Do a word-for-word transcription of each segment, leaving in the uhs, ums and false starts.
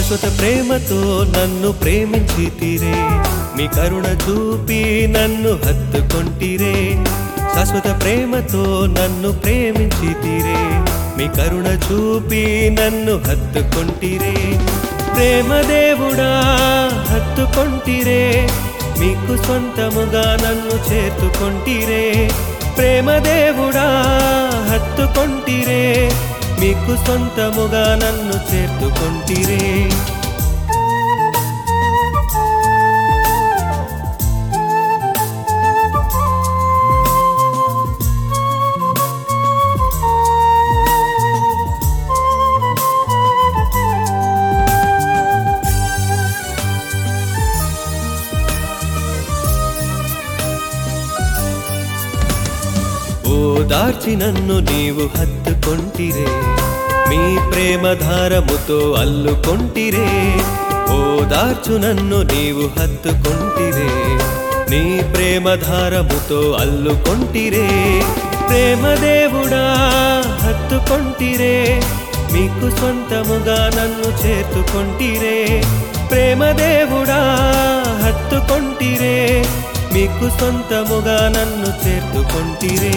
శాశ్వత ప్రేమతో నన్ను ప్రేమించితిరే, మీ కరుణ చూపి నన్ను హత్తుకొంటిరే. శాశ్వత ప్రేమతో నన్ను ప్రేమించితిరే, మీ కరుణ చూపి నన్ను హత్తుకొంటిరే. ప్రేమ దేవుడా హత్తుకొంటిరే, మీకు సొంతముగా నన్ను చేర్చుకొంటిరే. ప్రేమ దేవుడా హత్తుకొంటిరే, మీకు సొంతముగా నన్ను చేర్చుకొంటిరే. ఓదార్చి నన్ను నీవు హత్తుకొంటిరే, మీ ప్రేమ ధారముతో అల్లుకొంటిరే. ఓదార్చు నన్ను నీవు హత్తుకొంటిరే, నీ ప్రేమ ధారముతో అల్లుకొంటిరే. ప్రేమ దేవుడా హత్తుకొంటిరే, మీకు సొంతముగా నన్ను చేర్చుకొంటిరే. ప్రేమ దేవుడా హత్తుకొంటిరే, మీకు సొంతముగా నన్ను చేర్చుకొంటిరే.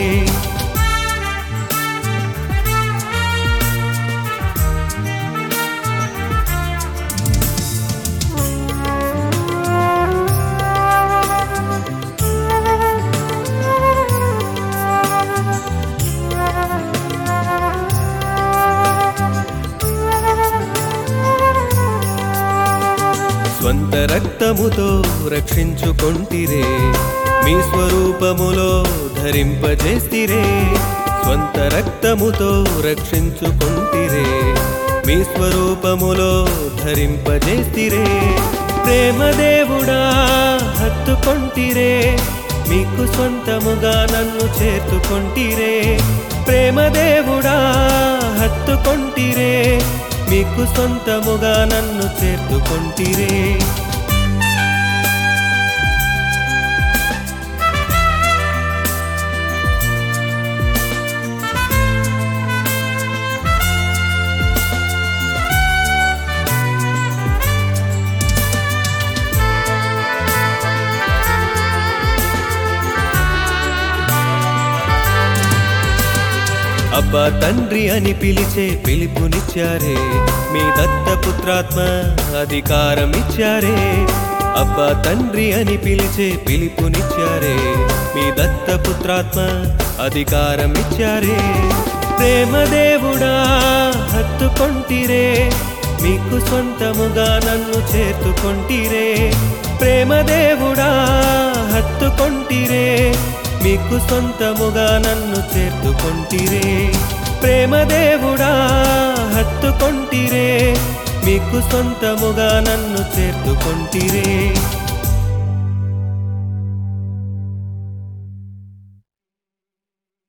స్వంత రక్తముతో రక్షించుకొంటిరే, మీ స్వరూపములో ధరింపజేస్తిరే. స్వంత రక్తముతో రక్షించుకొంటిరే, మీ స్వరూపములో ధరింపజేస్తిరే. ప్రేమ దేవుడా హత్తుకొంటిరే, మీకు సొంతముగా నన్ను చేర్చుకొంటిరే. ప్రేమ దేవుడా హత్తుకొంటిరే, మీకు సొంతముగా నన్ను చేర్చుకొంటిరే. అబ్బా తండ్రి అని పిలిచే పిలుపునిచ్చారే, మీ దత్తపుత్రాత్మ అధికారం ఇచ్చారే. అబ్బా తండ్రి అని పిలిచే పిలుపునిచ్చారే, మీ దత్తపుత్రాత్మ అధికారం ఇచ్చారే. ప్రేమ దేవుడా హత్తుకొంటిరే, మీకు సొంతముగా నన్ను చేర్చుకొంటిరే. ప్రేమ దేవుడా హత్తుకొంటిరే, మీకు సొంతముగా నన్ను చేర్చుకొంటిరే. ప్రేమ దేవుడా హత్తుకొంటిరే, మీకు సొంతముగా నన్ను చేర్చుకొంటిరే.